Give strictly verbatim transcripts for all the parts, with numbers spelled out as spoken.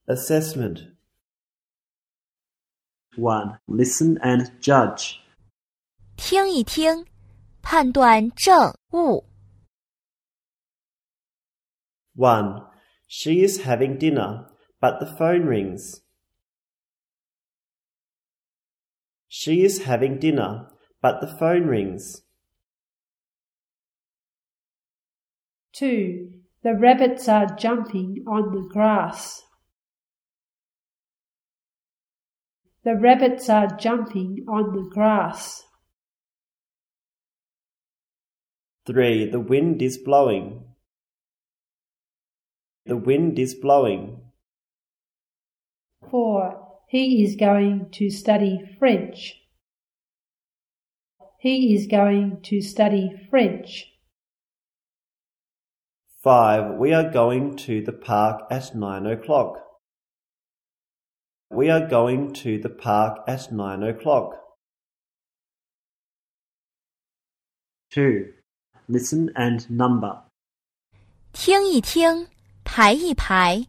Assessment. one. Listen and judge. 听一听，判断正误。 one. She is having dinner, but the phone rings. She is having dinner, but the phone rings. two. The rabbits are jumping on the grass. The rabbits are jumping on the grass. three. The wind is blowing. The wind is blowing. four. He is going to study French. He is going to study French. five. We are going to the park at nine o'clock. We are going to the park at nine o'clock. two. Listen and number. 听一听，排一排。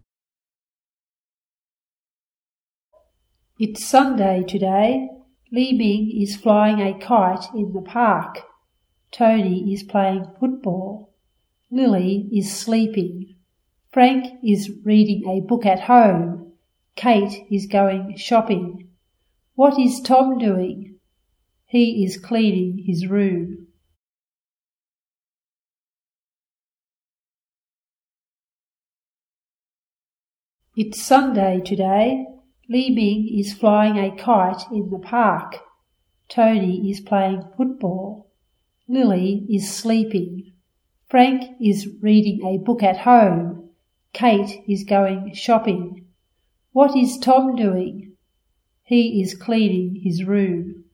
It's Sunday today. Li Ming is flying a kite in the park. Tony is playing football. Lily is sleeping. Frank is reading a book at home. Kate is going shopping. What is Tom doing? He is cleaning his room. It's Sunday today. Li Ming is flying a kite in the park. Tony is playing football. Lily is sleeping. Frank is reading a book at home. Kate is going shopping. What is Tom doing? He is cleaning his room.